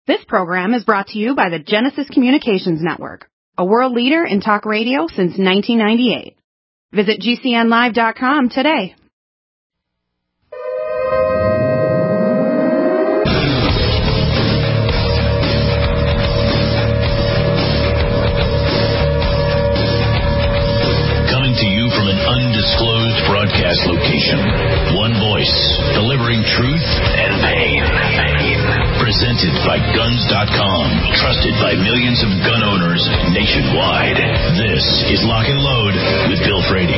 This program is brought to you by the Genesis Communications Network, a world leader in talk radio since 1998. Visit GCNlive.com today. Coming to you from an undisclosed broadcast location. One voice, delivering truth and pain. Presented by Guns.com, trusted by millions of gun owners nationwide. This is Lock and Load with Bill Frady.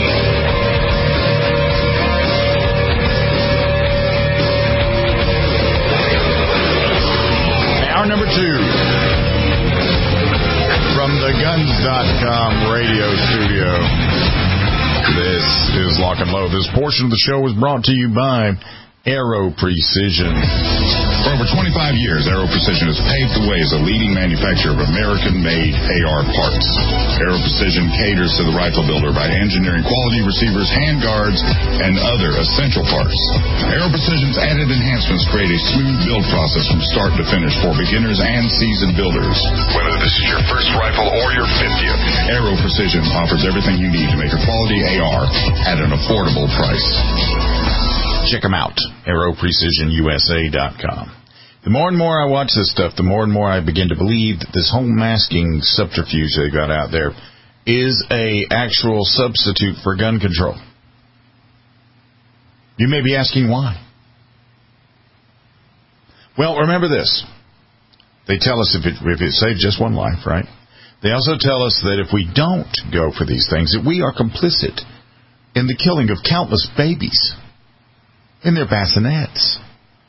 Hour number 2 from the Guns.com radio studio. This is Lock and Load. This portion of the show was brought to you by Aero Precision. For over 25 years, Aero Precision has paved the way as a leading manufacturer of American-made AR parts. Aero Precision caters to the rifle builder by engineering quality receivers, handguards, and other essential parts. Aero Precision's added enhancements create a smooth build process from start to finish for beginners and seasoned builders. Whether this is your first rifle or your 50th, Aero Precision offers everything you need to make a quality AR at an affordable price. Check them out, AeroPrecisionUSA.com. The more and more I watch this stuff, the more and more I begin to believe that this whole masking subterfuge they got out there is a actual substitute for gun control. You may be asking why. Well, remember this. They tell us if it saved just one life, right? They also tell us that if we don't go for these things, that we are complicit in the killing of countless babies in their bassinets.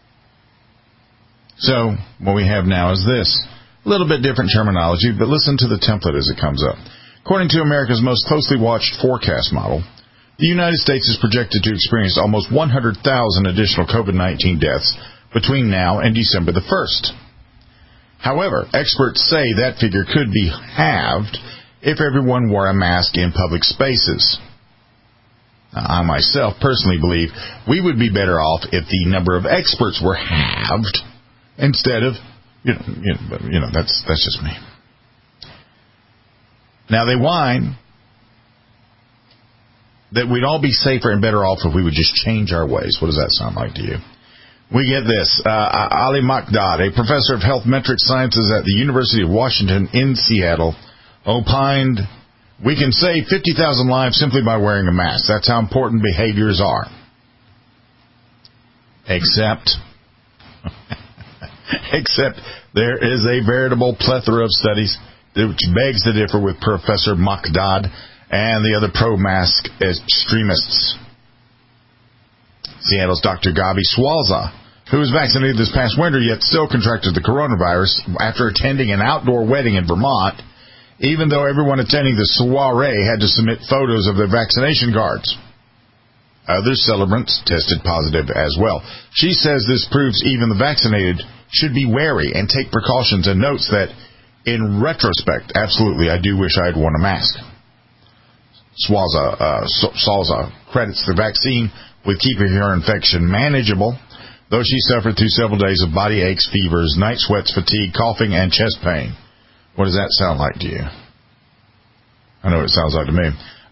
So, what we have now is this. A little bit different terminology, but listen to the template as it comes up. According to America's most closely watched forecast model, the United States is projected to experience almost 100,000 additional COVID-19 deaths between now and December the 1st. However, experts say that figure could be halved if everyone wore a mask in public spaces. I myself personally believe we would be better off if the number of experts were halved instead of, that's just me. Now they whine that we'd all be safer and better off if we would just change our ways. What does that sound like to you? We get this. Ali Makdad, a professor of health metric sciences at the University of Washington in Seattle, opined, "We can save 50,000 lives simply by wearing a mask. That's how important behaviors are." Except there is a veritable plethora of studies which begs to differ with Professor Makdad and the other pro-mask extremists. Seattle's Dr. Gabi Schwalza, who was vaccinated this past winter yet still contracted the coronavirus after attending an outdoor wedding in Vermont, even though everyone attending the soiree had to submit photos of their vaccination cards. Other celebrants tested positive as well. She says this proves even the vaccinated should be wary and take precautions, and notes that, in retrospect, absolutely, I do wish I had worn a mask. Salza credits the vaccine with keeping her infection manageable, though she suffered through several days of body aches, fevers, night sweats, fatigue, coughing, and chest pain. What does that sound like to you? I know what it sounds like to me.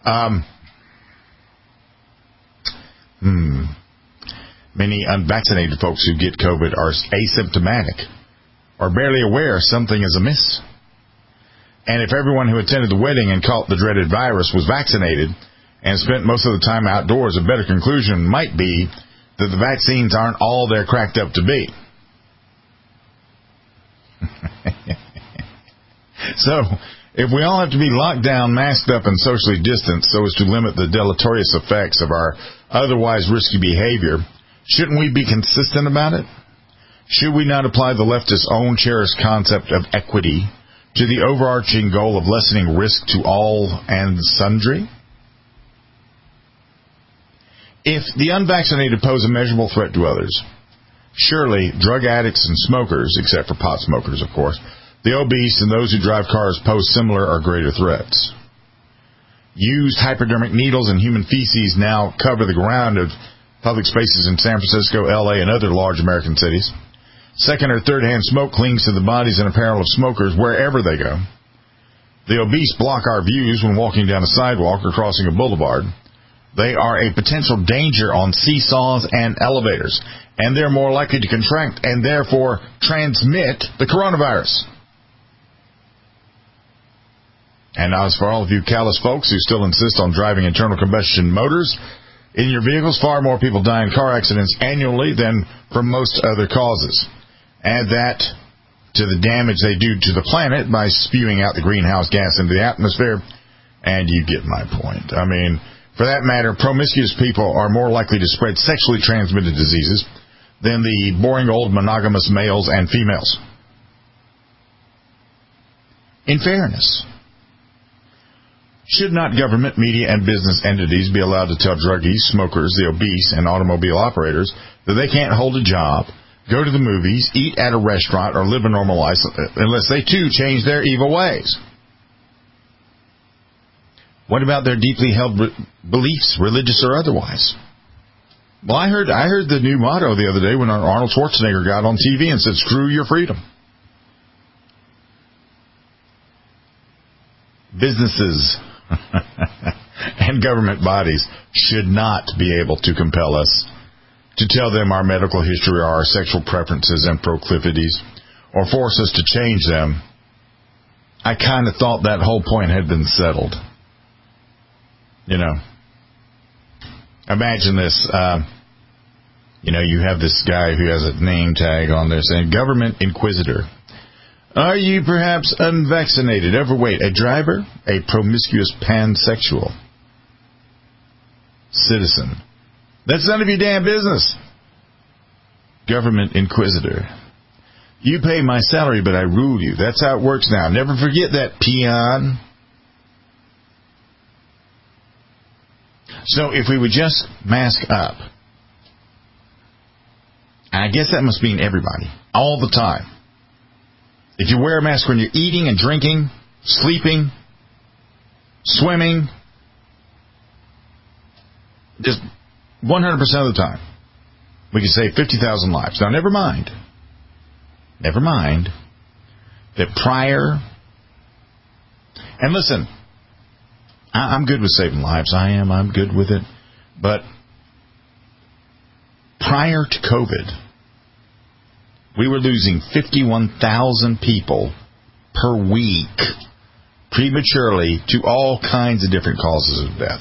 Many unvaccinated folks who get COVID are asymptomatic or barely aware something is amiss. And if everyone who attended the wedding and caught the dreaded virus was vaccinated and spent most of the time outdoors, a better conclusion might be that the vaccines aren't all they're cracked up to be. So, if we all have to be locked down, masked up, and socially distanced so as to limit the deleterious effects of our otherwise risky behavior, shouldn't we be consistent about it? Should we not apply the leftists' own cherished concept of equity to the overarching goal of lessening risk to all and sundry? If the unvaccinated pose a measurable threat to others, surely drug addicts and smokers, except for pot smokers, of course, the obese and those who drive cars pose similar or greater threats. Used hypodermic needles and human feces now cover the ground of public spaces in San Francisco, L.A., and other large American cities. Second or third-hand smoke clings to the bodies and apparel of smokers wherever they go. The obese block our views when walking down a sidewalk or crossing a boulevard. They are a potential danger on seesaws and elevators, and they're more likely to contract and therefore transmit the coronavirus. And now, as for all of you callous folks who still insist on driving internal combustion motors in your vehicles, far more people die in car accidents annually than from most other causes. Add that to the damage they do to the planet by spewing out the greenhouse gas into the atmosphere, and you get my point. I mean, for that matter, promiscuous people are more likely to spread sexually transmitted diseases than the boring old monogamous males and females. In fairness, should not government, media, and business entities be allowed to tell druggies, smokers, the obese, and automobile operators that they can't hold a job, go to the movies, eat at a restaurant, or live a normal life unless they, too, change their evil ways? What about their deeply held beliefs, religious or otherwise? Well, I heard the new motto the other day when Arnold Schwarzenegger got on TV and said, "Screw your freedom." Businesses and government bodies should not be able to compel us to tell them our medical history or our sexual preferences and proclivities, or force us to change them. I kind of thought that whole point had been settled. You know, imagine this. You have this guy who has a name tag on there saying, "Government Inquisitor. Are you perhaps unvaccinated, overweight, a driver, a promiscuous pansexual citizen? That's none of your damn business." Government Inquisitor. You pay my salary, but I rule you. That's how it works now. Never forget that, peon. So if we would just mask up, I guess that must mean everybody, all the time. If you wear a mask when you're eating and drinking, sleeping, swimming, just 100% of the time, we can save 50,000 lives. Now, never mind that prior, and listen, I'm good with saving lives. I'm good with it. But prior to COVID, we were losing 51,000 people per week prematurely to all kinds of different causes of death.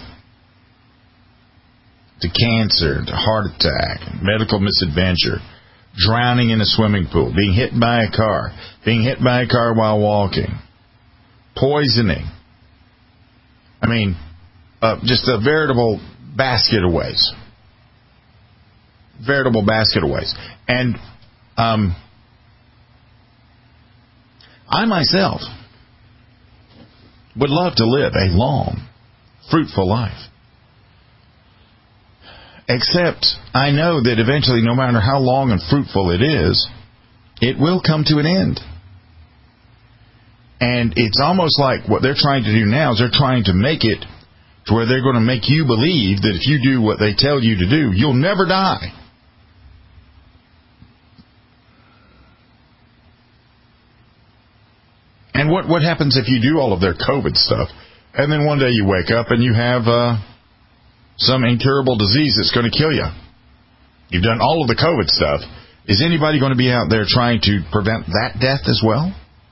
To cancer, to heart attack, medical misadventure, drowning in a swimming pool, being hit by a car while walking, poisoning. I mean, just a veritable basket of ways. And I myself would love to live a long, fruitful life. Except I know that eventually, no matter how long and fruitful it is, it will come to an end. And it's almost like what they're trying to do now is they're trying to make it to where they're going to make you believe that if you do what they tell you to do, you'll never die. And what happens if you do all of their COVID stuff, and then one day you wake up and you have some incurable disease that's going to kill you? You've done all of the COVID stuff. Is anybody going to be out there trying to prevent that death as well?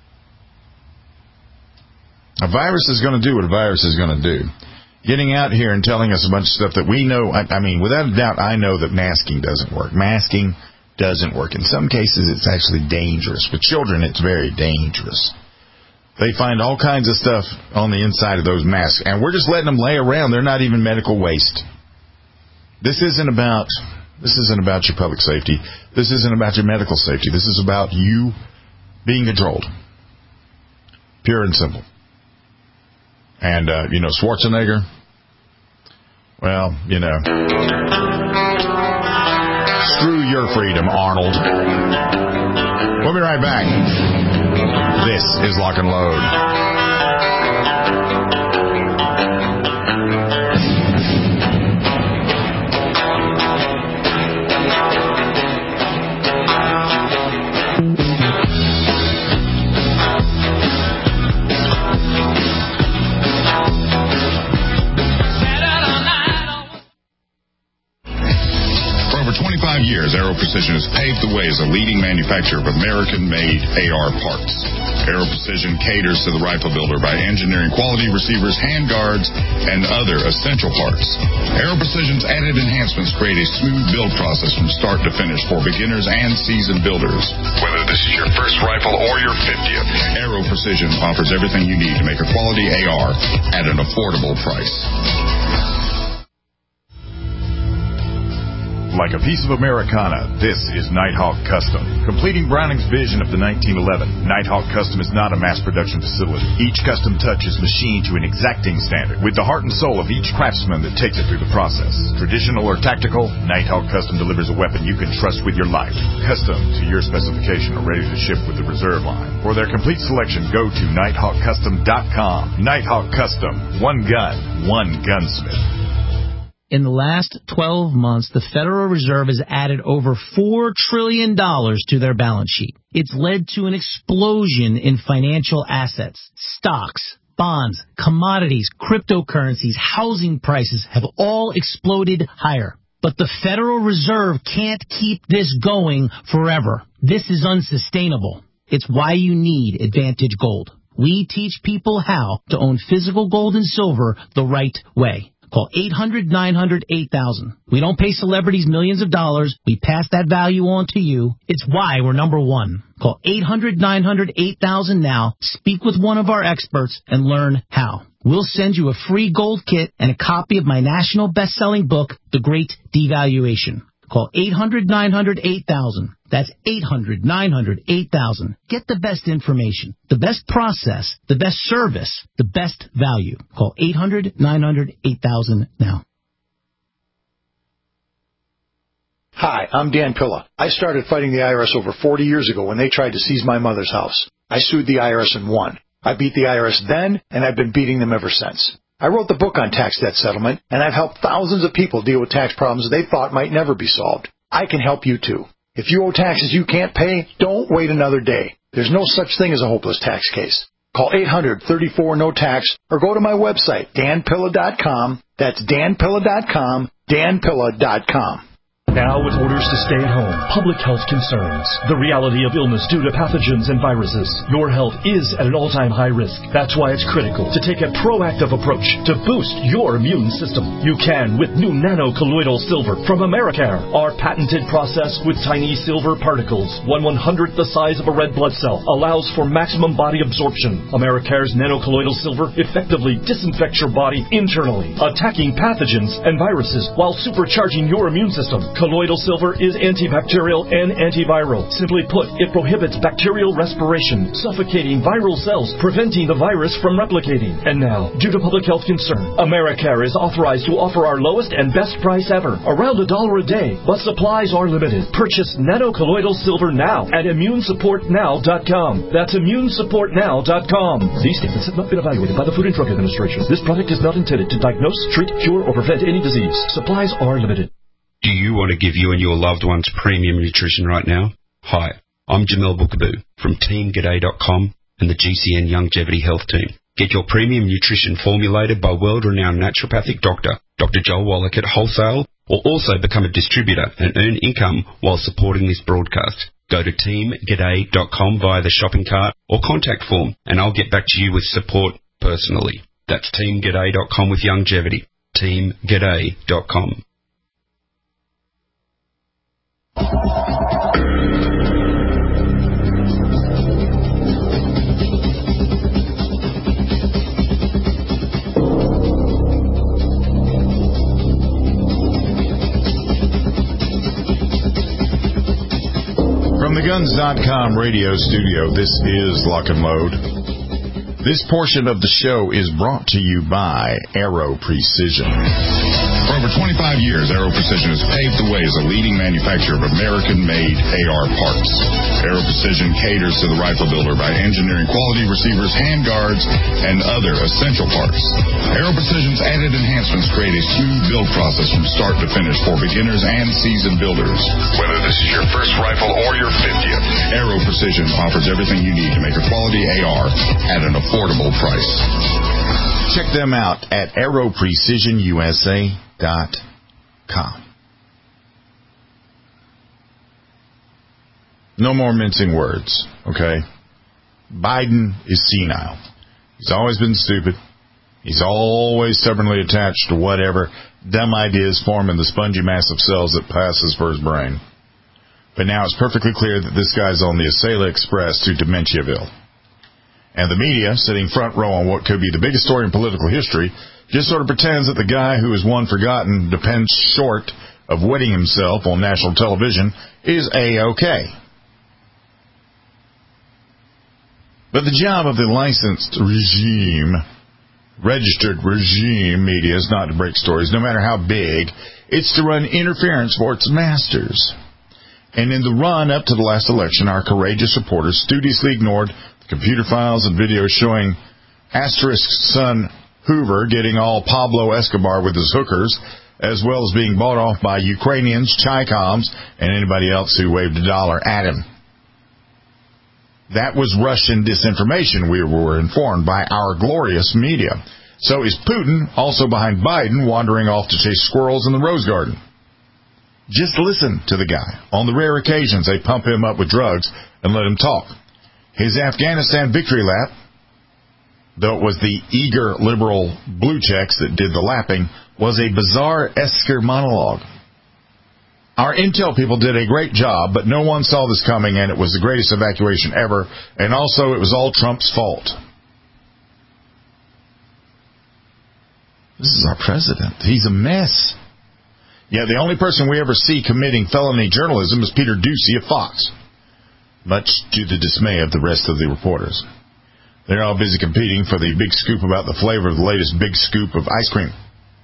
A virus is going to do what a virus is going to do. Getting out here and telling us a bunch of stuff that we know, I mean, without a doubt, I know that masking doesn't work. Masking doesn't work. In some cases, it's actually dangerous. With children, it's very dangerous. They find all kinds of stuff on the inside of those masks, and we're just letting them lay around. They're not even medical waste. This isn't about your public safety. This isn't about your medical safety. This is about you being controlled. Pure and simple. And, Schwarzenegger, well, screw your freedom, Arnold. We'll be right back. This is Lock and Load. years, Aero Precision has paved the way as a leading manufacturer of American-made AR parts. Aero Precision caters to the rifle builder by engineering quality receivers, handguards, and other essential parts. Aero Precision's added enhancements create a smooth build process from start to finish for beginners and seasoned builders. Whether this is your first rifle or your 50th, Aero Precision offers everything you need to make a quality AR at an affordable price. Like a piece of Americana, this is Nighthawk Custom. Completing Browning's vision of the 1911, Nighthawk Custom is not a mass production facility. Each custom touch is machined to an exacting standard, with the heart and soul of each craftsman that takes it through the process. Traditional or tactical, Nighthawk Custom delivers a weapon you can trust with your life. Custom to your specification or ready to ship with the reserve line. For their complete selection, go to NighthawkCustom.com. Nighthawk Custom. One gun, one gunsmith. In the last 12 months, the Federal Reserve has added over $4 trillion to their balance sheet. It's led to an explosion in financial assets. Stocks, bonds, commodities, cryptocurrencies, housing prices have all exploded higher. But the Federal Reserve can't keep this going forever. This is unsustainable. It's why you need Advantage Gold. We teach people how to own physical gold and silver the right way. Call 800-900-8000. We don't pay celebrities millions of dollars. We pass that value on to you. It's why we're number one. Call 800-900-8000 now. Speak with one of our experts and learn how. We'll send you a free gold kit and a copy of my national best-selling book, The Great Devaluation. Call 800-900-8000. That's 800-900-8000. Get the best information, the best process, the best service, the best value. Call 800-900-8000 now. Hi, I'm Dan Pilla. I started fighting the IRS over 40 years ago when they tried to seize my mother's house. I sued the IRS and won. I beat the IRS then, and I've been beating them ever since. I wrote the book on tax debt settlement, and I've helped thousands of people deal with tax problems they thought might never be solved. I can help you too. If you owe taxes you can't pay, don't wait another day. There's no such thing as a hopeless tax case. Call 800-34-NO-TAX or go to my website, danpilla.com. That's danpilla.com, danpilla.com. Now, with orders to stay at home, public health concerns, the reality of illness due to pathogens and viruses, your health is at an all-time high risk. That's why it's critical to take a proactive approach to boost your immune system. You can with new nano-colloidal silver from Americare. Our patented process with tiny silver particles, 1/100th the size of a red blood cell, allows for maximum body absorption. Americare's nano-colloidal silver effectively disinfects your body internally, attacking pathogens and viruses while supercharging your immune system. Colloidal silver is antibacterial and antiviral. Simply put, it prohibits bacterial respiration, suffocating viral cells, preventing the virus from replicating. And now, due to public health concern, Americare is authorized to offer our lowest and best price ever, around $1 a day, but supplies are limited. Purchase nano-colloidal silver now at immunesupportnow.com. That's immunesupportnow.com. These statements have not been evaluated by the Food and Drug Administration. This product is not intended to diagnose, treat, cure, or prevent any disease. Supplies are limited. Do you want to give you and your loved ones premium nutrition right now? Hi, I'm Jamel Bookaboo from TeamGaday.com and the GCN Longevity Health Team. Get your premium nutrition formulated by world-renowned naturopathic doctor, Dr. Joel Wallach at wholesale, or also become a distributor and earn income while supporting this broadcast. Go to TeamGaday.com via the shopping cart or contact form, and I'll get back to you with support personally. That's TeamGaday.com with longevity. TeamGaday.com. From the Guns.com radio studio, this is Lock and Load. This portion of the show is brought to you by Aero Precision. For over 25 years, Aero Precision has paved the way as a leading manufacturer of American-made AR parts. Aero Precision caters to the rifle builder by engineering quality receivers, handguards, and other essential parts. Aero Precision's added enhancements create a smooth build process from start to finish for beginners and seasoned builders. Whether this is your first rifle or your 50th, Aero Precision offers everything you need to make a quality AR at an affordable price. Check them out at aeroprecisionusa.com. No more mincing words, okay? Biden is senile. He's always been stupid. He's always stubbornly attached to whatever dumb ideas form in the spongy mass of cells that passes for his brain. But now it's perfectly clear that this guy's on the Acela Express to Dementiaville. And the media, sitting front row on what could be the biggest story in political history, just sort of pretends that the guy who is one forgotten depends short of wetting himself on national television is A-OK. But the job of the licensed regime, registered regime media is not to break stories, no matter how big. It's to run interference for its masters. And in the run up to the last election, our courageous reporters studiously ignored the computer files and videos showing Asterisk's son Hoover getting all Pablo Escobar with his hookers, as well as being bought off by Ukrainians, Chi-Coms, and anybody else who waved $1 at him. That was Russian disinformation, we were informed by our glorious media. So is Putin also behind Biden wandering off to chase squirrels in the Rose Garden? Just listen to the guy. On the rare occasions they pump him up with drugs and let him talk. His Afghanistan victory lap, though it was the eager liberal blue checks that did the lapping, was a bizarre Esker monologue. Our intel people did a great job, but no one saw this coming, and it was the greatest evacuation ever, and also it was all Trump's fault. This is our president. He's a mess. Yeah, the only person we ever see committing felony journalism is Peter Doocy of Fox, much to the dismay of the rest of the reporters. They're all busy competing for the big scoop about the flavor of the latest big scoop of ice cream.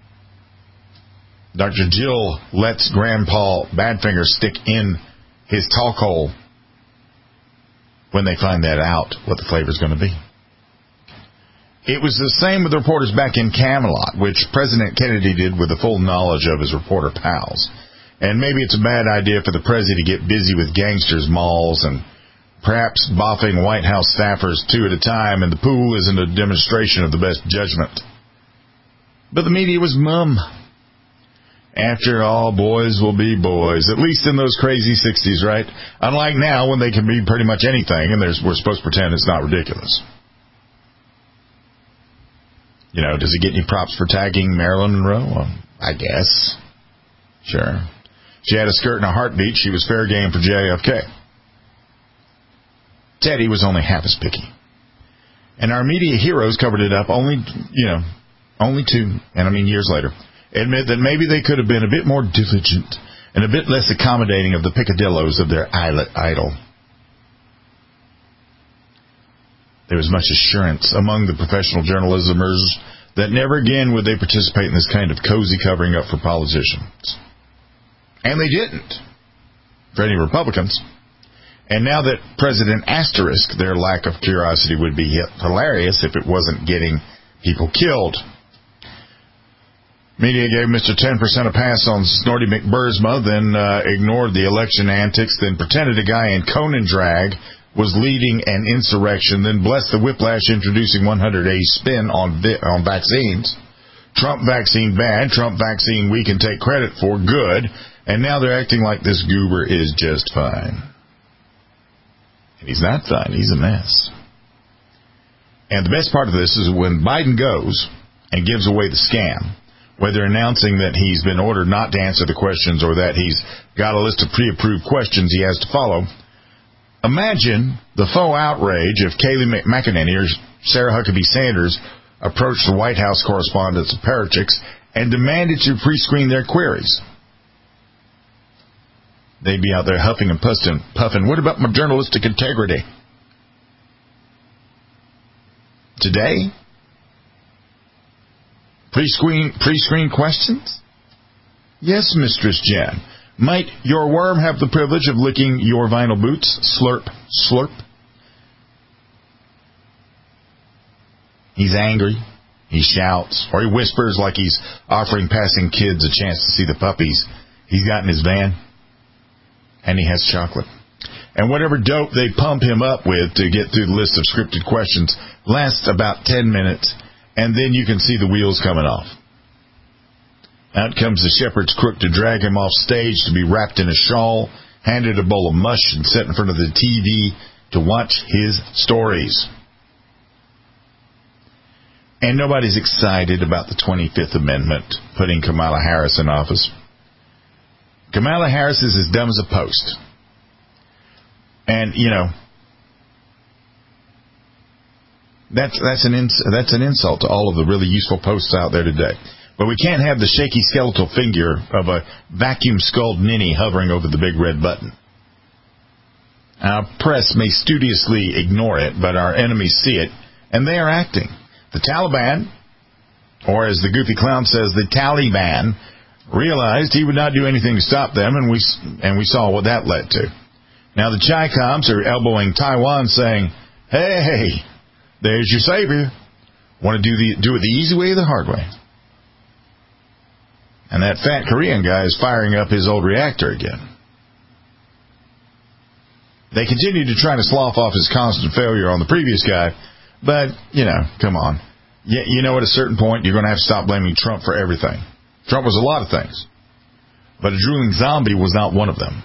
Dr. Jill lets Grandpa Badfinger stick in his talk hole when they find that out, what the flavor is going to be. It was the same with the reporters back in Camelot, which President Kennedy did with the full knowledge of his reporter pals. And maybe it's a bad idea for the president to get busy with gangsters' malls and perhaps boffing White House staffers two at a time, and the pool isn't a demonstration of the best judgment. But the media was mum. After all, boys will be boys, at least in those crazy 60s, right? Unlike now when they can be pretty much anything, and we're supposed to pretend it's not ridiculous. You know, does he get any props for tagging Marilyn Monroe? Well, I guess. Sure. She had a skirt and a heartbeat. She was fair game for JFK. Teddy was only half as picky. And our media heroes covered it up only two, and I mean years later. Admit that maybe they could have been a bit more diligent and a bit less accommodating of the picadillos of their idol. There was much assurance among the professional journalismers that never again would they participate in this kind of cozy covering up for politicians. And they didn't, for any Republicans. And now that President Asterisk, their lack of curiosity would be hilarious if it wasn't getting people killed. Media gave Mr. 10% a pass on Snorty McBursma, then ignored the election antics, then pretended a guy in Conan drag was leading an insurrection, then blessed the whiplash introducing 100-day spin on vaccines. Trump vaccine bad, Trump vaccine we can take credit for good, and now they're acting like this goober is just fine. And he's not fine, he's a mess. And the best part of this is when Biden goes and gives away the scam, whether announcing that he's been ordered not to answer the questions or that he's got a list of pre-approved questions he has to follow. Imagine the faux outrage if Kayleigh McEnany or Sarah Huckabee Sanders approached the White House correspondents of Paratrix and demanded to pre-screen their queries. They'd be out there huffing and puffing. What about my journalistic integrity? Today? Pre-screen questions? Yes, Mistress Jen. Might your worm have the privilege of licking your vinyl boots? Slurp, slurp. He's angry. He shouts. Or he whispers like he's offering passing kids a chance to see the puppies he's got in his van. And he has chocolate. And whatever dope they pump him up with to get through the list of scripted questions lasts about 10 minutes. And then you can see the wheels coming off. Out comes the shepherd's crook to drag him off stage to be wrapped in a shawl, handed a bowl of mush and sat in front of the TV to watch his stories. And nobody's excited about the 25th Amendment putting Kamala Harris in office. Kamala Harris is as dumb as a post. And, you know, that's an insult to all of the really useful posts out there today. But we can't have the shaky skeletal figure of a vacuum-skulled ninny hovering over the big red button. Our press may studiously ignore it, but our enemies see it, and they are acting. The Taliban, or as the goofy clown says, the Taliban, realized he would not do anything to stop them, and we saw what that led to. Now the Chi-Coms are elbowing Taiwan, saying, "Hey, there's your savior. Want to do it the easy way or the hard way?" And that fat Korean guy is firing up his old reactor again. They continue to try to slough off his constant failure on the previous guy, but, you know, come on. You know, at a certain point, you're going to have to stop blaming Trump for everything. Trump was a lot of things, but a drooling zombie was not one of them.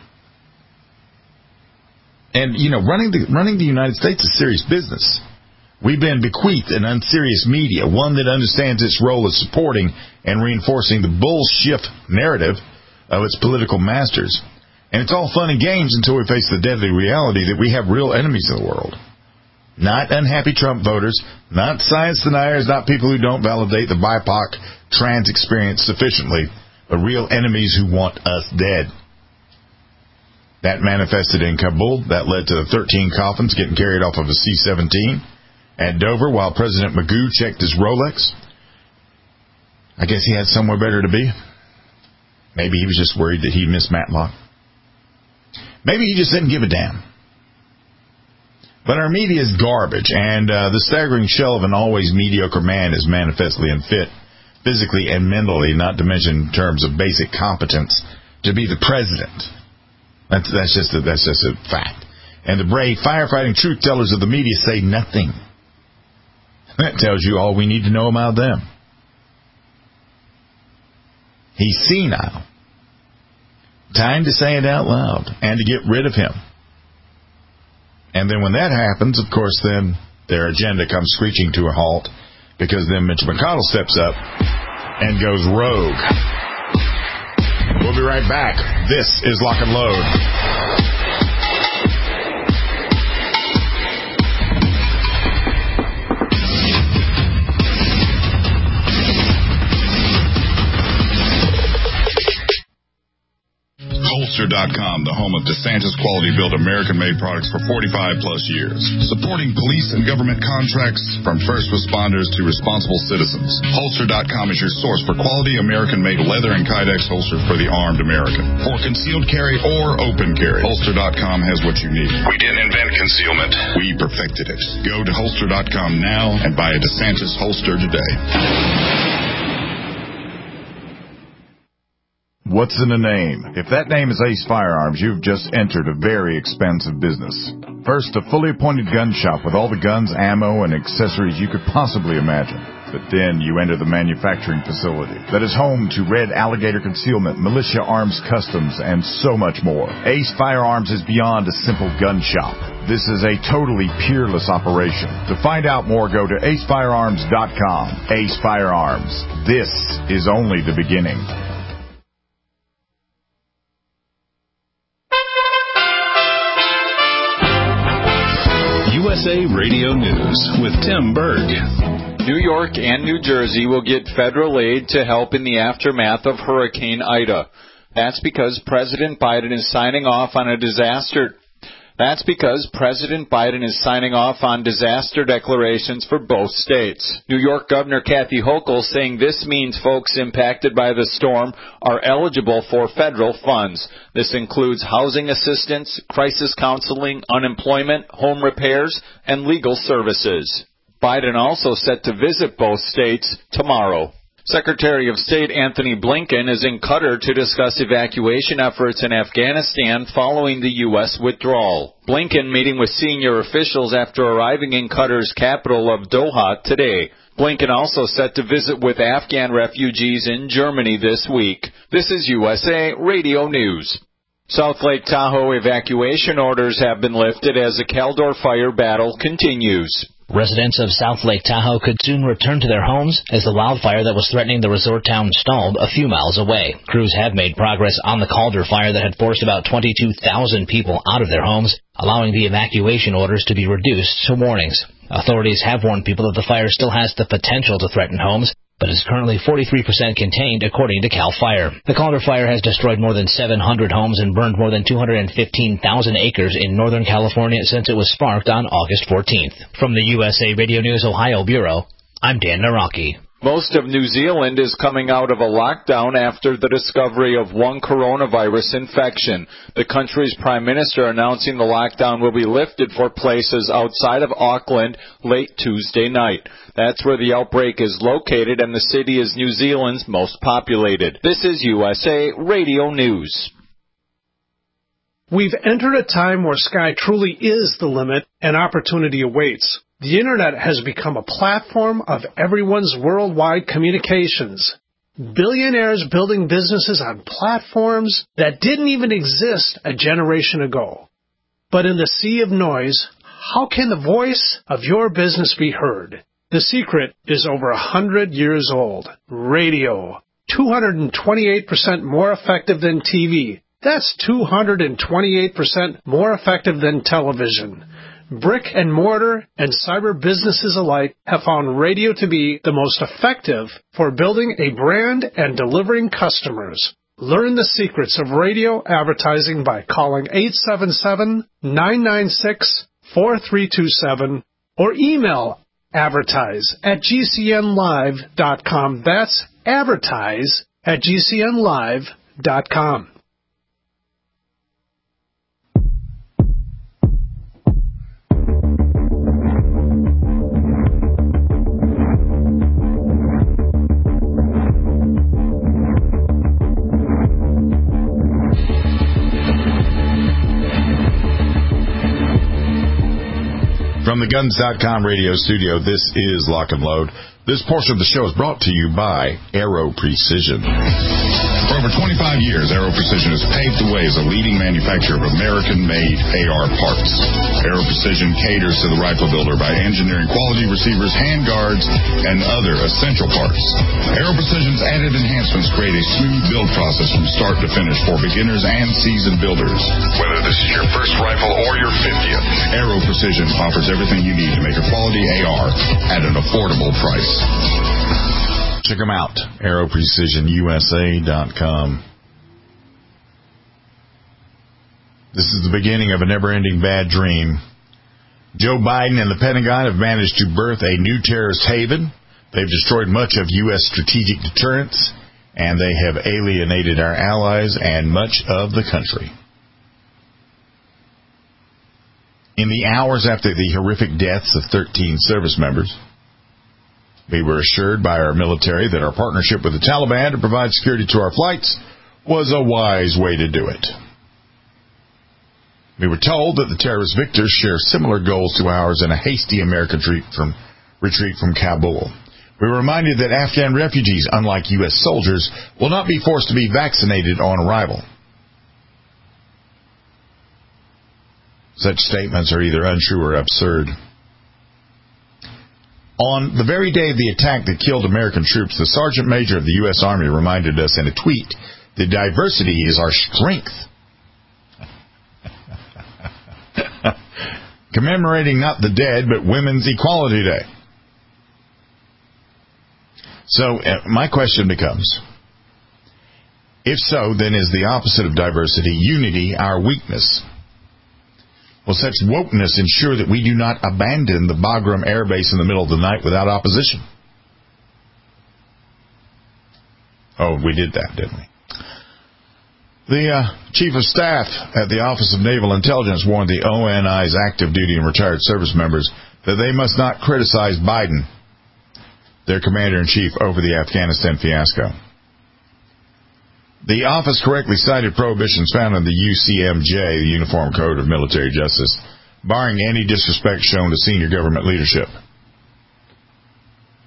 And, you know, running the United States is serious business. We've been bequeathed an unserious media, one that understands its role as supporting and reinforcing the bullshit narrative of its political masters. And it's all fun and games until we face the deadly reality that we have real enemies in the world. Not unhappy Trump voters, not science deniers, not people who don't validate the BIPOC trans experience sufficiently, but real enemies who want us dead. That manifested in Kabul. That led to the 13 coffins getting carried off of a C-17 at Dover while President Magoo checked his Rolex. I guess he had somewhere better to be. Maybe he was just worried that he'd miss Matlock. Maybe he just didn't give a damn. But our media is garbage, and the staggering shell of an always mediocre man is manifestly unfit, physically and mentally, not to mention in terms of basic competence, to be the president. That's just a fact. And the brave firefighting truth tellers of the media say nothing. That tells you all we need to know about them. He's senile. Time to say it out loud and to get rid of him. And then when that happens, of course, then their agenda comes screeching to a halt, because then Mitch McConnell steps up and goes rogue. We'll be right back. This is Lock and Load. Holster.com, the home of DeSantis quality-built American-made products for 45-plus years. Supporting police and government contracts from first responders to responsible citizens. Holster.com is your source for quality American-made leather and Kydex holsters for the armed American. For concealed carry or open carry, Holster.com has what you need. We didn't invent concealment. We perfected it. Go to Holster.com now and buy a DeSantis holster today. What's in a name? If that name is Ace Firearms, you've just entered a very expensive business. First, a fully appointed gun shop with all the guns, ammo, and accessories you could possibly imagine. But then you enter the manufacturing facility that is home to Red Alligator Concealment, Militia Arms Customs, and so much more. Ace Firearms is beyond a simple gun shop. This is a totally peerless operation. To find out more, go to acefirearms.com. Ace Firearms. This is only the beginning. USA Radio News with Tim Berg. New York and New Jersey will get federal aid to help in the aftermath of Hurricane Ida. That's because President Biden is signing off on disaster declarations for both states. New York Governor Kathy Hochul saying this means folks impacted by the storm are eligible for federal funds. This includes housing assistance, crisis counseling, unemployment, home repairs, and legal services. Biden also set to visit both states tomorrow. Secretary of State Anthony Blinken is in Qatar to discuss evacuation efforts in Afghanistan following the U.S. withdrawal. Blinken meeting with senior officials after arriving in Qatar's capital of Doha today. Blinken also set to visit with Afghan refugees in Germany this week. This is USA Radio News. South Lake Tahoe evacuation orders have been lifted as the Caldor fire battle continues. Residents of South Lake Tahoe could soon return to their homes as the wildfire that was threatening the resort town stalled a few miles away. Crews have made progress on the Calder fire that had forced about 22,000 people out of their homes, allowing the evacuation orders to be reduced to warnings. Authorities have warned people that the fire still has the potential to threaten homes, but is currently 43% contained, according to CAL FIRE. The Calder fire has destroyed more than 700 homes and burned more than 215,000 acres in Northern California since it was sparked on August 14th. From the USA Radio News Ohio Bureau, I'm Dan Naraki. Most of New Zealand is coming out of a lockdown after the discovery of one coronavirus infection. The country's prime minister announcing the lockdown will be lifted for places outside of Auckland late Tuesday night. That's where the outbreak is located, and the city is New Zealand's most populated. This is USA Radio News. We've entered a time where sky truly is the limit and opportunity awaits. The Internet has become a platform of everyone's worldwide communications. Billionaires building businesses on platforms that didn't even exist a generation ago. But in the sea of noise, how can the voice of your business be heard? The secret is over 100 years old. Radio. 228% more effective than TV. That's 228% more effective than television. Brick and mortar and cyber businesses alike have found radio to be the most effective for building a brand and delivering customers. Learn the secrets of radio advertising by calling 877-996-4327 or email advertise@gcnlive.com. That's advertise@gcnlive.com. From the Guns.com radio studio, this is Lock and Load. This portion of the show is brought to you by Aero Precision. For over 25 years, Aero Precision has paved the way as a leading manufacturer of American-made AR parts. Aero Precision caters to the rifle builder by engineering quality receivers, handguards, and other essential parts. Aero Precision's added enhancements create a smooth build process from start to finish for beginners and seasoned builders. Whether this is your first rifle or your 50th, Aero Precision offers everything you need to make a quality AR at an affordable price. Check them out, AeroPrecisionUSA.com. This is the beginning of a never-ending bad dream. Joe Biden and the Pentagon have managed to birth a new terrorist haven. They've destroyed much of U.S. strategic deterrence, and they have alienated our allies and much of the country. In the hours after the horrific deaths of 13 service members, we were assured by our military that our partnership with the Taliban to provide security to our flights was a wise way to do it. We were told that the terrorist victors share similar goals to ours in a hasty American retreat from Kabul. We were reminded that Afghan refugees, unlike U.S. soldiers, will not be forced to be vaccinated on arrival. Such statements are either untrue or absurd. On the very day of the attack that killed American troops, the Sergeant Major of the U.S. Army reminded us in a tweet that diversity is our strength. Commemorating not the dead, but Women's Equality Day. So, my question becomes, if so, then is the opposite of diversity, unity, our weakness? Will such wokeness ensure that we do not abandon the Bagram Air Base in the middle of the night without opposition? Oh, we did that, didn't we? The Chief of Staff at the Office of Naval Intelligence warned the ONI's active duty and retired service members that they must not criticize Biden, their commander-in-chief, over the Afghanistan fiasco. The office correctly cited prohibitions found in the UCMJ, the Uniform Code of Military Justice, barring any disrespect shown to senior government leadership.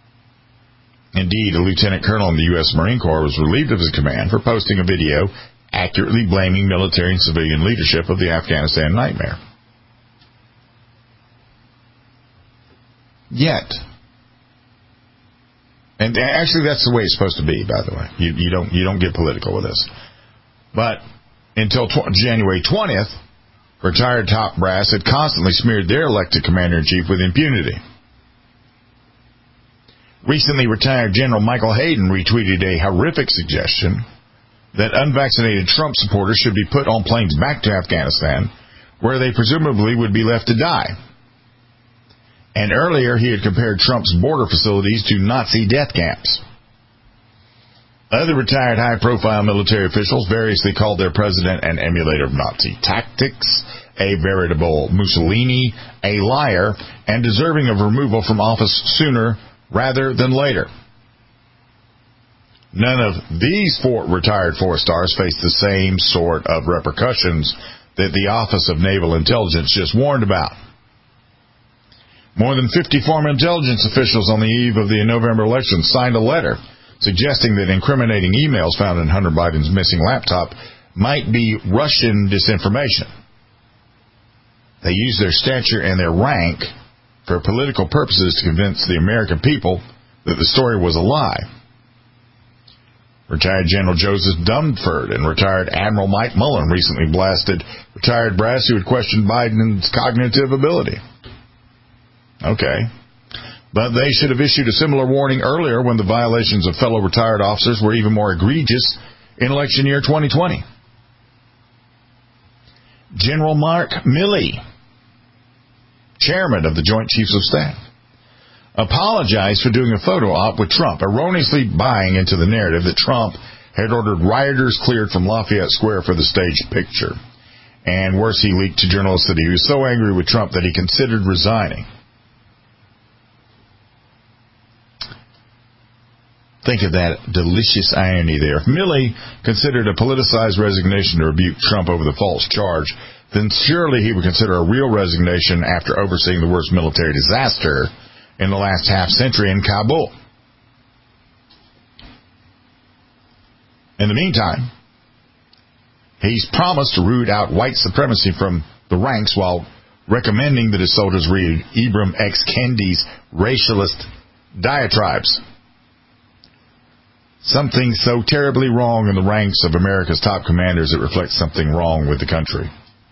Indeed, a lieutenant colonel in the U.S. Marine Corps was relieved of his command for posting a video accurately blaming military and civilian leadership of the Afghanistan nightmare. Yet, and actually that's the way it's supposed to be, by the way. You don't get political with this. But until January 20th, retired top brass had constantly smeared their elected commander-in-chief with impunity. Recently retired General Michael Hayden retweeted a horrific suggestion that unvaccinated Trump supporters should be put on planes back to Afghanistan, where they presumably would be left to die. And earlier he had compared Trump's border facilities to Nazi death camps. Other retired high-profile military officials variously called their president an emulator of Nazi tactics, a veritable Mussolini, a liar, and deserving of removal from office sooner rather than later. None of these four retired four-stars face the same sort of repercussions that the Office of Naval Intelligence just warned about. More than 50 former intelligence officials on the eve of the November election signed a letter suggesting that incriminating emails found in Hunter Biden's missing laptop might be Russian disinformation. They used their stature and their rank for political purposes to convince the American people that the story was a lie. Retired General Joseph Dunford and retired Admiral Mike Mullen recently blasted retired brass who had questioned Biden's cognitive ability. Okay. But they should have issued a similar warning earlier when the violations of fellow retired officers were even more egregious in election year 2020. General Mark Milley, chairman of the Joint Chiefs of Staff, apologized for doing a photo op with Trump, erroneously buying into the narrative that Trump had ordered rioters cleared from Lafayette Square for the staged picture. And worse, he leaked to journalists that he was so angry with Trump that he considered resigning. Think of that delicious irony there. If Milley considered a politicized resignation to rebuke Trump over the false charge, then surely he would consider a real resignation after overseeing the worst military disaster in the last half-century in Kabul. In the meantime, he's promised to root out white supremacy from the ranks while recommending that his soldiers read Ibram X. Kendi's racialist diatribes. Something so terribly wrong in the ranks of America's top commanders, it reflects something wrong with the country.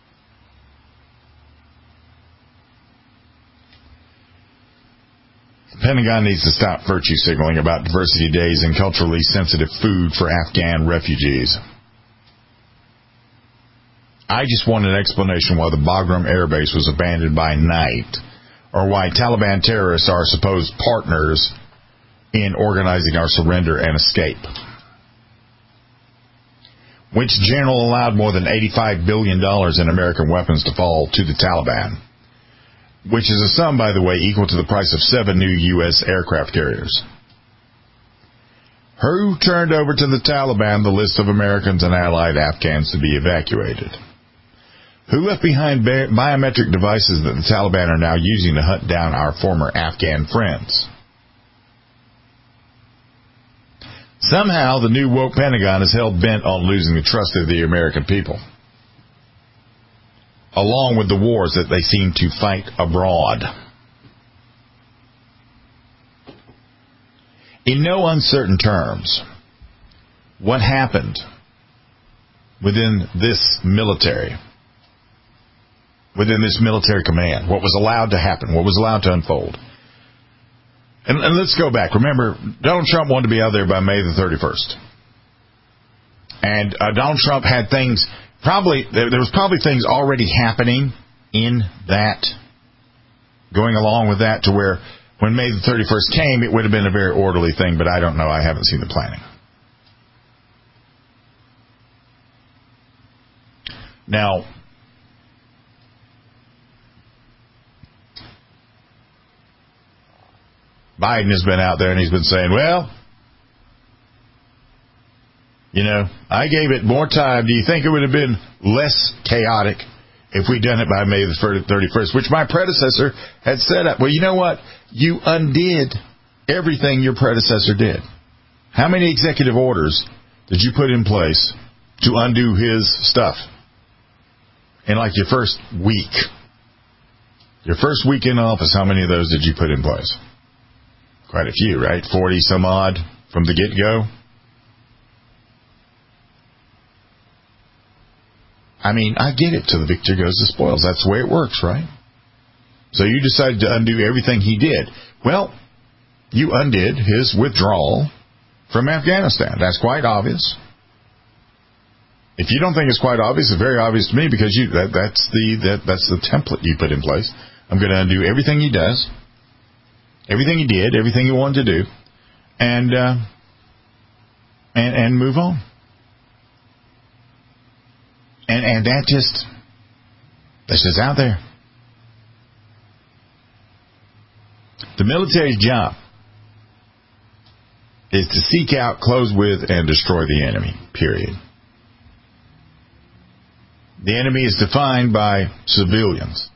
The Pentagon needs to stop virtue signaling about diversity days and culturally sensitive food for Afghan refugees. I just want an explanation why the Bagram Air Base was abandoned by night, or why Taliban terrorists are supposed partners in organizing our surrender and escape. Which general allowed more than $85 billion in American weapons to fall to the Taliban? Which is a sum, by the way, equal to the price of 7 new U.S. aircraft carriers. Who turned over to the Taliban the list of Americans and allied Afghans to be evacuated? Who left behind biometric devices that the Taliban are now using to hunt down our former Afghan friends? Somehow, the new woke Pentagon is hell-bent on losing the trust of the American people, along with the wars that they seem to fight abroad. In no uncertain terms, what happened within this military command, what was allowed to happen, what was allowed to unfold. And let's go back. Remember, Donald Trump wanted to be out there by May the 31st. And Donald Trump had things, there was probably things already happening in that, going along with that, to where when May the 31st came, it would have been a very orderly thing, but I don't know. I haven't seen the planning. Now, Biden has been out there and he's been saying, well, I gave it more time. Do you think it would have been less chaotic if we'd done it by May the 31st, which my predecessor had set up? Well, you know what? You undid everything your predecessor did. How many executive orders did you put in place to undo his stuff in like your first week. Your first week in office, how many of those did you put in place? Quite a few, right? 40 some odd from the get-go. I mean, I get it. To the victor goes the spoils. That's the way it works, right? So you decided to undo everything he did. Well, you undid his withdrawal from Afghanistan. That's quite obvious. If you don't think it's quite obvious, it's very obvious to me, because that's the template you put in place. I'm going to undo everything he does, everything he did, everything he wanted to do, and move on. And that's just out there. The military's job is to seek out, close with, and destroy the enemy, period. The enemy is defined by civilians.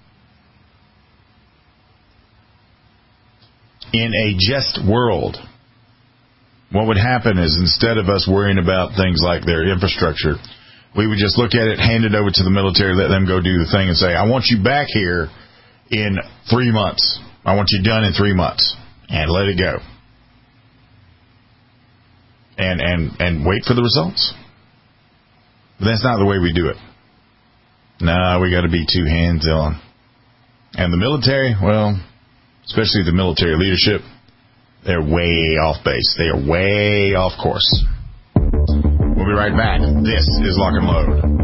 In a just world, what would happen is, instead of us worrying about things like their infrastructure, we would just look at it, hand it over to the military, let them go do the thing, and say, I want you back here in 3 months. I want you done in 3 months. And let it go. And wait for the results. But that's not the way we do it. No, we got to be too hands-on. And the military, well, especially the military leadership, they're way off base. They are way off course. We'll be right back. This is Lock and Load.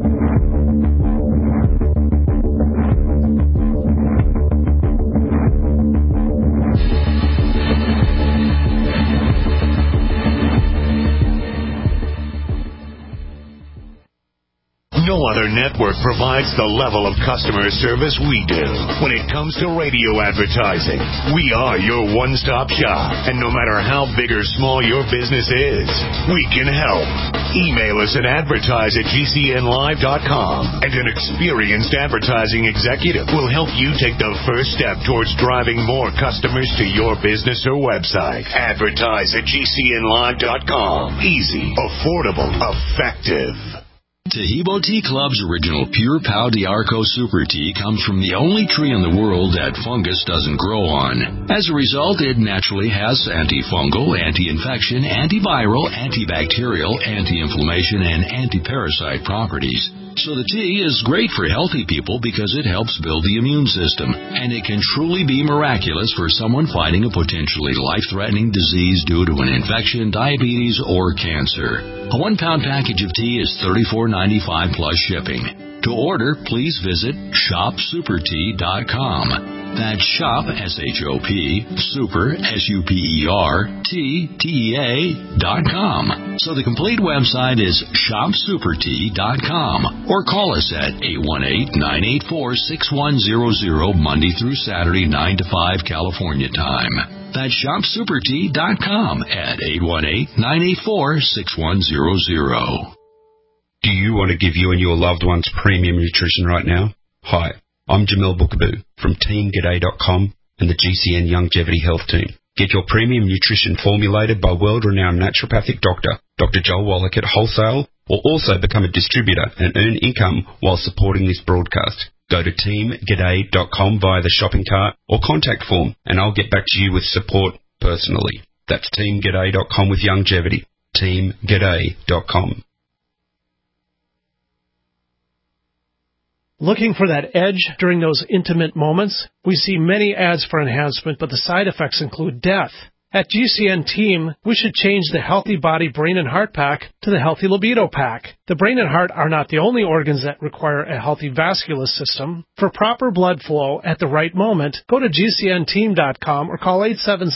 No other network provides the level of customer service we do. When it comes to radio advertising, we are your one-stop shop. And no matter how big or small your business is, we can help. Email us at advertise@gcnlive.com, and an experienced advertising executive will help you take the first step towards driving more customers to your business or website. Advertise@gcnlive.com. Easy, affordable, effective. Taheebo Tea Club's original Pure Pau d'Arco Super Tea comes from the only tree in the world that fungus doesn't grow on. As a result, it naturally has antifungal, anti-infection, antiviral, antibacterial, anti-inflammation, and anti-parasite properties. So the tea is great for healthy people because it helps build the immune system, and it can truly be miraculous for someone fighting a potentially life-threatening disease due to an infection, diabetes, or cancer. A 1-pound package of tea is $34.95 plus shipping. To order, please visit shopsupertea.com. That's shop, S-H-O-P, super, S-U-P-E-R, T-T-E-A.com. So the complete website is shopsupertea.com, or call us at 818-984-6100 Monday through Saturday, 9 to 5 California time. That's shopsupertea.com at 818-984-6100. Do you want to give you and your loved ones premium nutrition right now? Hi, I'm Jamil Bookaboo from TeamGaday.com and the GCN Longevity Health Team. Get your premium nutrition formulated by world-renowned naturopathic doctor, Dr. Joel Wallach at wholesale, or also become a distributor and earn income while supporting this broadcast. Go to TeamGaday.com via the shopping cart or contact form, and I'll get back to you with support personally. That's TeamGaday.com with longevity. TeamGaday.com. Looking for that edge during those intimate moments? We see many ads for enhancement, but the side effects include death. At GCN Team, we should change the Healthy Body, Brain, and Heart Pack to the Healthy Libido Pack. The brain and heart are not the only organs that require a healthy vascular system. For proper blood flow at the right moment, go to GCNteam.com or call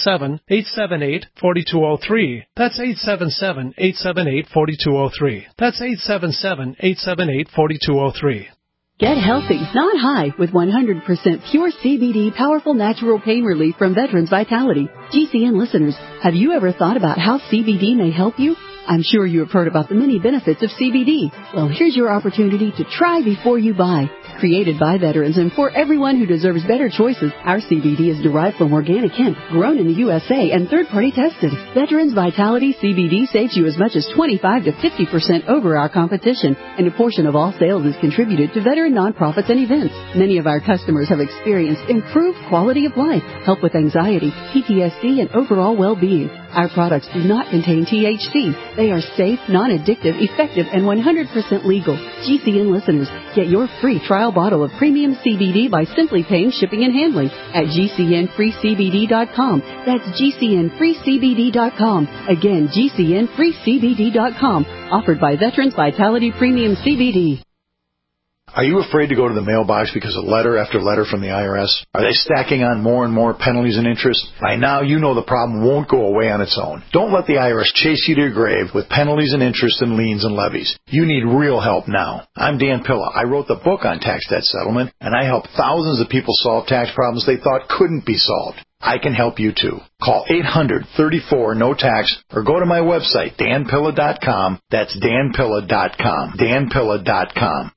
877-878-4203. That's 877-878-4203. That's 877-878-4203. Get healthy, not high, with 100% pure CBD powerful natural pain relief from Veterans Vitality. GCN listeners, have you ever thought about how CBD may help you? I'm sure you have heard about the many benefits of CBD. Well, here's your opportunity to try before you buy. Created by veterans and for everyone who deserves better choices, our CBD is derived from organic hemp, grown in the USA and third-party tested. Veterans Vitality CBD saves you as much as 25 to 50% over our competition, and a portion of all sales is contributed to veteran nonprofits and events. Many of our customers have experienced improved quality of life, help with anxiety, PTSD, and overall well-being. Our products do not contain THC. They are safe, non-addictive, effective, and 100% legal. GCN listeners, get your free trial bottle of premium CBD by simply paying shipping and handling at GCNFreeCBD.com. That's GCNFreeCBD.com. Again, GCNFreeCBD.com. Offered by Veterans Vitality Premium CBD. Are you afraid to go to the mailbox because of letter after letter from the IRS? Are they stacking on more and more penalties and interest? By now, you know the problem won't go away on its own. Don't let the IRS chase you to your grave with penalties and interest and liens and levies. You need real help now. I'm Dan Pilla. I wrote the book on tax debt settlement, and I help thousands of people solve tax problems they thought couldn't be solved. I can help you too. Call 800-34-NO-TAX or go to my website, danpilla.com. That's danpilla.com. danpilla.com.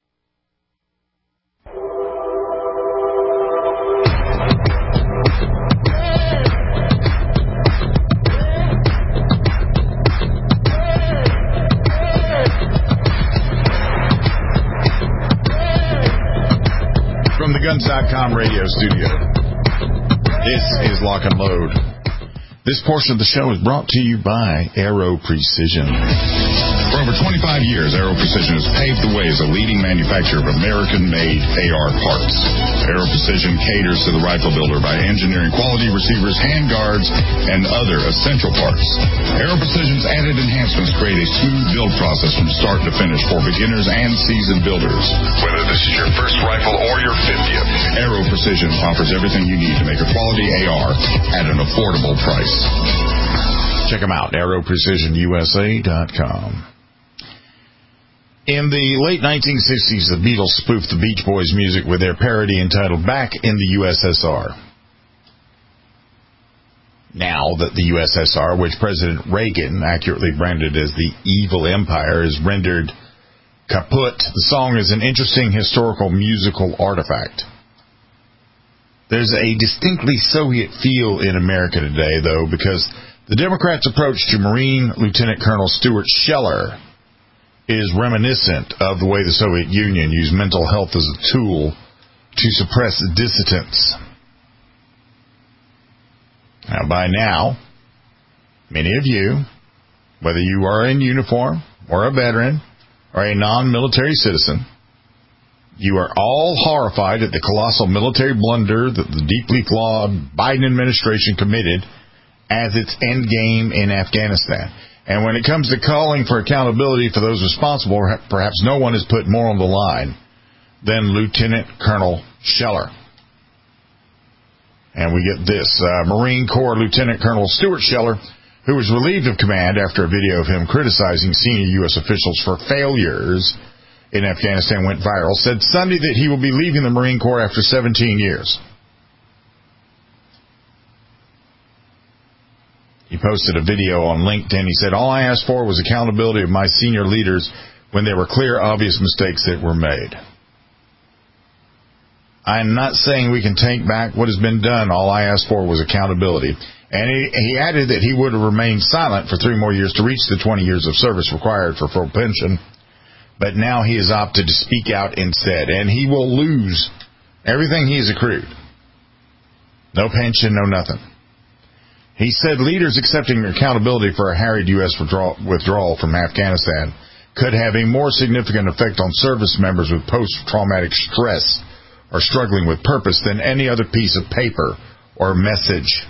From the Guns.com radio studio, this is Lock and Load. This portion of the show is brought to you by Aero Precision. For over 25 years, Aero Precision has paved the way as a leading manufacturer of American-made AR parts. Aero Precision caters to the rifle builder by engineering quality receivers, handguards, and other essential parts. Aero Precision's added enhancements create a smooth build process from start to finish for beginners and seasoned builders. Whether this is your first rifle or your 50th, Aero Precision offers everything you need to make a quality AR at an affordable price. Check them out, AeroPrecisionUSA.com. In the late 1960s, the Beatles spoofed the Beach Boys' music with their parody entitled Back in the USSR. Now that the USSR, which President Reagan accurately branded as the evil empire, is rendered kaput, the song is an interesting historical musical artifact. There's a distinctly Soviet feel in America today, though, because the Democrats' approach to Marine Lieutenant Colonel Stuart Scheller is reminiscent of the way the Soviet Union used mental health as a tool to suppress dissidents. Now, by now, many of you, whether you are in uniform or a veteran or a non-military citizen, you are all horrified at the colossal military blunder that the deeply flawed Biden administration committed as its end game in Afghanistan. And when it comes to calling for accountability for those responsible, perhaps no one has put more on the line than Lieutenant Colonel Scheller. And we get this. Marine Corps Lieutenant Colonel Stuart Scheller, who was relieved of command after a video of him criticizing senior U.S. officials for failures in Afghanistan went viral, said Sunday that he will be leaving the Marine Corps after 17 years. He posted a video on LinkedIn. He said, all I asked for was accountability of my senior leaders when there were clear, obvious mistakes that were made. I'm not saying we can take back what has been done. All I asked for was accountability. And he added that he would have remained silent for 3 more years to reach the 20 years of service required for full pension. But now he has opted to speak out instead. And he will lose everything he has accrued. No pension, no nothing. He said leaders accepting accountability for a harried U.S. withdrawal from Afghanistan could have a more significant effect on service members with post-traumatic stress or struggling with purpose than any other piece of paper or message.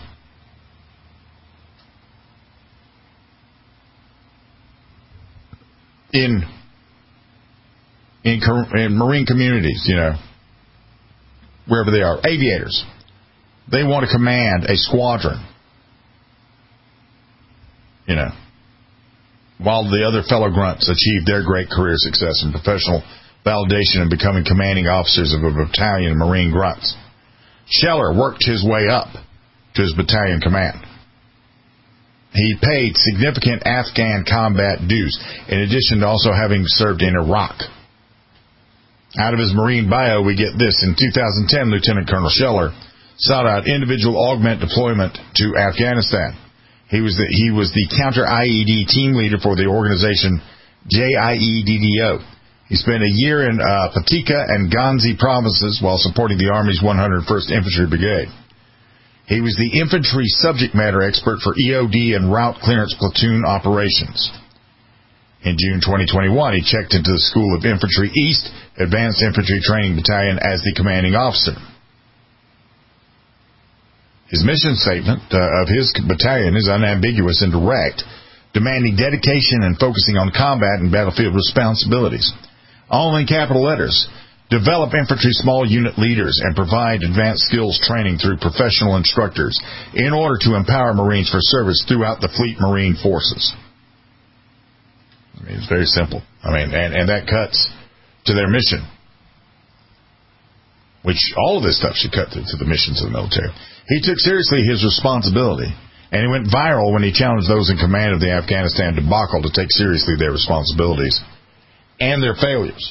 In Marine communities, wherever they are, aviators, they want to command a squadron. While the other fellow grunts achieved their great career success and professional validation in becoming commanding officers of a battalion of Marine grunts, Scheller worked his way up to his battalion command. He paid significant Afghan combat dues, in addition to also having served in Iraq. Out of his Marine bio, we get this. In 2010, Lieutenant Colonel Scheller sought out individual augment deployment to Afghanistan. He was the counter-IED team leader for the organization JIEDDO. He spent a year in Patika and Ghazni provinces while supporting the Army's 101st Infantry Brigade. He was the infantry subject matter expert for EOD and route clearance platoon operations. In June 2021, he checked into the School of Infantry East Advanced Infantry Training Battalion as the commanding officer. His mission statement of his battalion is unambiguous and direct, demanding dedication and focusing on combat and battlefield responsibilities. All in capital letters. Develop infantry small unit leaders and provide advanced skills training through professional instructors in order to empower Marines for service throughout the Fleet Marine Forces. I mean, it's very simple. I mean, and that cuts to their mission, which all of this stuff should cut to the missions of the military. He took seriously his responsibility, and he went viral when he challenged those in command of the Afghanistan debacle to take seriously their responsibilities and their failures.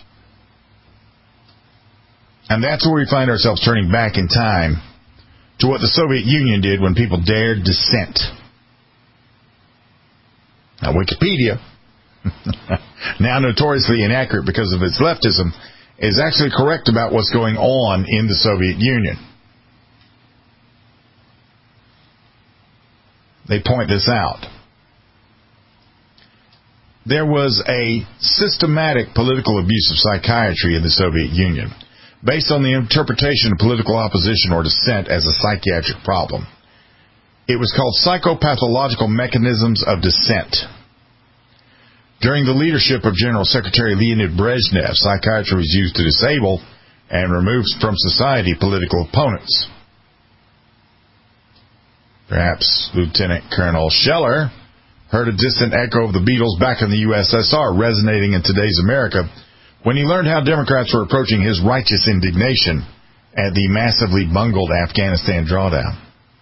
And that's where we find ourselves turning back in time to what the Soviet Union did when people dared dissent. Now, Wikipedia, now notoriously inaccurate because of its leftism, is actually correct about what's going on in the Soviet Union. They point this out. There was a systematic political abuse of psychiatry in the Soviet Union, based on the interpretation of political opposition or dissent as a psychiatric problem. It was called psychopathological mechanisms of dissent. During the leadership of General Secretary Leonid Brezhnev, psychiatry was used to disable and remove from society political opponents. Perhaps Lieutenant Colonel Scheller heard a distant echo of the Beatles back in the USSR resonating in today's America when he learned how Democrats were approaching his righteous indignation at the massively bungled Afghanistan drawdown.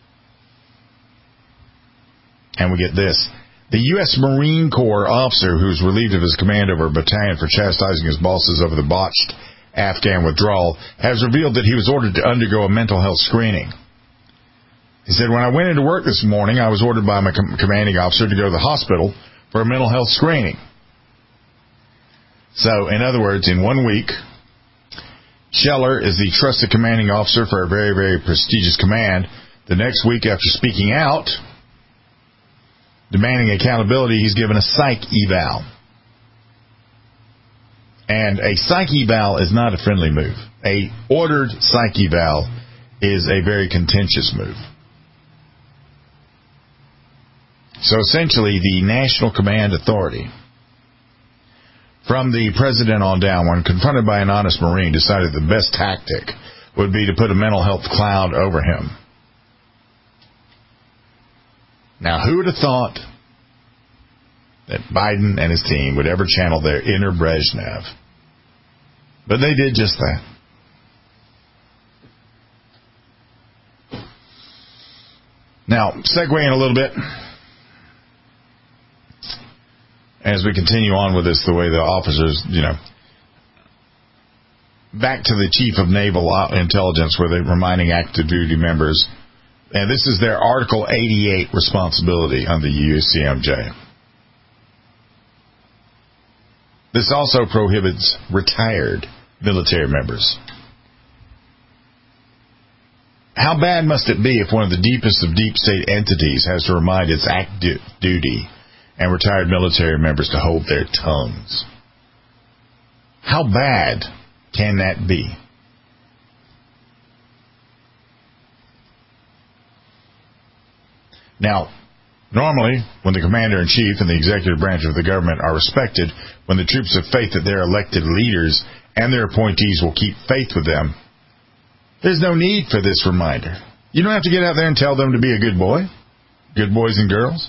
And we get this. The U.S. Marine Corps officer who's relieved of his command over a battalion for chastising his bosses over the botched Afghan withdrawal has revealed that he was ordered to undergo a mental health screening. He said, when I went into work this morning, I was ordered by my commanding officer to go to the hospital for a mental health screening. So, in other words, in 1 week, Scheller is the trusted commanding officer for a very, very prestigious command. The next week, after speaking out, demanding accountability, he's given a psych eval. And a psych eval is not a friendly move. A ordered psych eval is a very contentious move. So essentially, the National Command Authority, from the president on down, when confronted by an honest Marine, decided the best tactic would be to put a mental health cloud over him. Now, who would have thought that Biden and his team would ever channel their inner Brezhnev? But they did just that. Now, segueing a little bit, as we continue on with this, the way the officers, back to the Chief of Naval Intelligence, where they're reminding active duty members, and this is their Article 88 responsibility under the UCMJ. This also prohibits retired military members. How bad must it be if one of the deepest of deep state entities has to remind its active duty and retired military members to hold their tongues? How bad can that be? Now, normally, when the commander-in-chief and the executive branch of the government are respected, when the troops have faith that their elected leaders and their appointees will keep faith with them, there's no need for this reminder. You don't have to get out there and tell them to be a good boy, good boys and girls.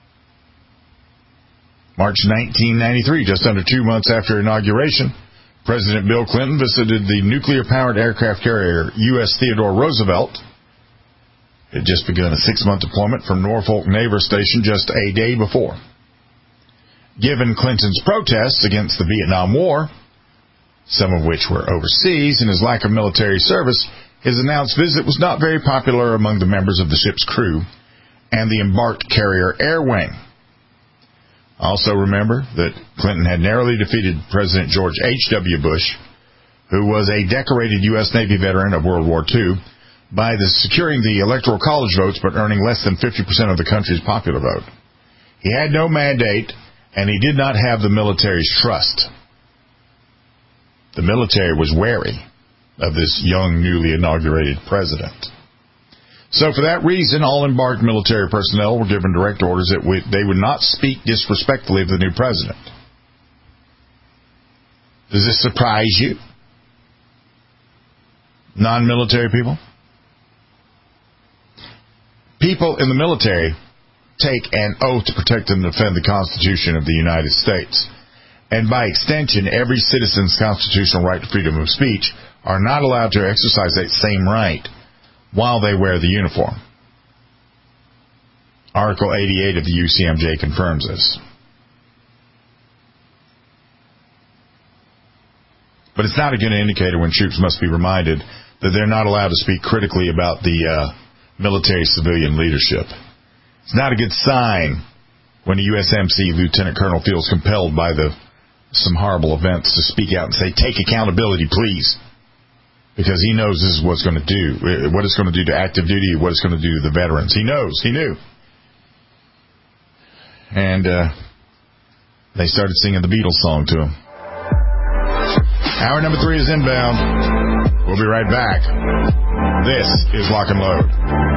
March 1993, just under 2 months after inauguration, President Bill Clinton visited the nuclear-powered aircraft carrier U.S. Theodore Roosevelt. It had just begun a 6-month deployment from Norfolk Naval Station just a day before. Given Clinton's protests against the Vietnam War, some of which were overseas, and his lack of military service, his announced visit was not very popular among the members of the ship's crew and the embarked carrier air wing. Also remember that Clinton had narrowly defeated President George H.W. Bush, who was a decorated U.S. Navy veteran of World War II, by securing the electoral college votes but earning less than 50% of the country's popular vote. He had no mandate, and he did not have the military's trust. The military was wary of this young, newly inaugurated president. So for that reason, all embarked military personnel were given direct orders that they would not speak disrespectfully of the new president. Does this surprise you? Non-military people? People in the military take an oath to protect and defend the Constitution of the United States. And by extension, every citizen's constitutional right to freedom of speech are not allowed to exercise that same right while they wear the uniform. Article 88 of the UCMJ confirms this. But it's not a good indicator when troops must be reminded that they're not allowed to speak critically about the military-civilian leadership. It's not a good sign when a USMC lieutenant colonel feels compelled by some horrible events to speak out and say, take accountability, please. Because he knows this is what it's going to do, what it's going to do to active duty, what it's going to do to the veterans. He knows. He knew. And they started singing the Beatles song to him. Hour number 3 is inbound. We'll be right back. This is Lock and Load.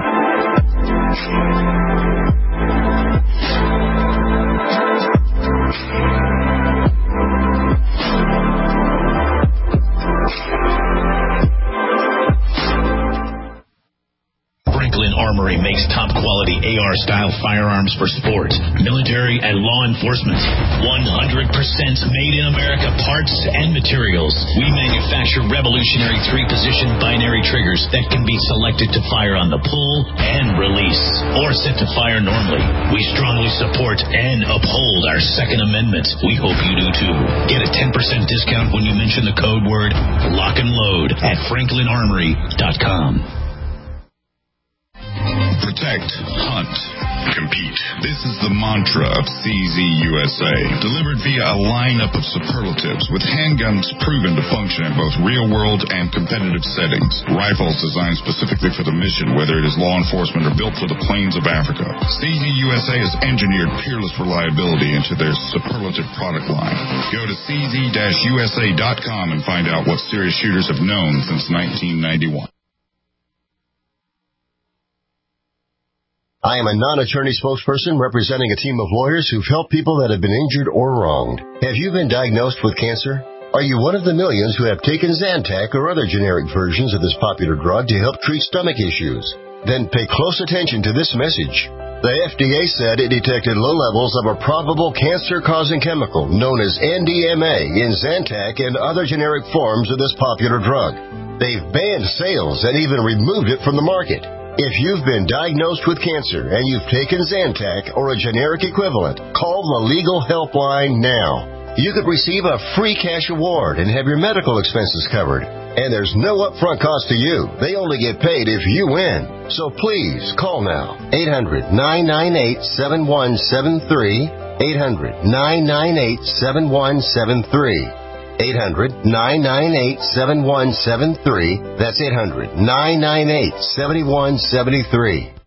Franklin Armory makes top-quality AR-style firearms for sport, military, and law enforcement. 100% made in America parts and materials. We manufacture revolutionary 3-position binary triggers that can be selected to fire on the pull and release, or set to fire normally. We strongly support and uphold our Second Amendment. We hope you do too. Get a 10% discount when you mention the code word Lock and Load at FranklinArmory.com. Protect, hunt, compete. This is the mantra of CZ USA, delivered via a lineup of superlatives with handguns proven to function in both real-world and competitive settings. Rifles designed specifically for the mission, whether it is law enforcement or built for the plains of Africa. CZ USA has engineered peerless reliability into their superlative product line. Go to cz-usa.com and find out what serious shooters have known since 1991. I am a non-attorney spokesperson representing a team of lawyers who've helped people that have been injured or wronged. Have you been diagnosed with cancer? Are you one of the millions who have taken Zantac or other generic versions of this popular drug to help treat stomach issues? Then pay close attention to this message. The FDA said it detected low levels of a probable cancer-causing chemical known as NDMA in Zantac and other generic forms of this popular drug. They've banned sales and even removed it from the market. If you've been diagnosed with cancer and you've taken Zantac or a generic equivalent, call the Legal Helpline now. You could receive a free cash award and have your medical expenses covered. And there's no upfront cost to you. They only get paid if you win. So please, call now. 800-998-7173. 800-998-7173. 800-998-7173. That's 800-998-7173.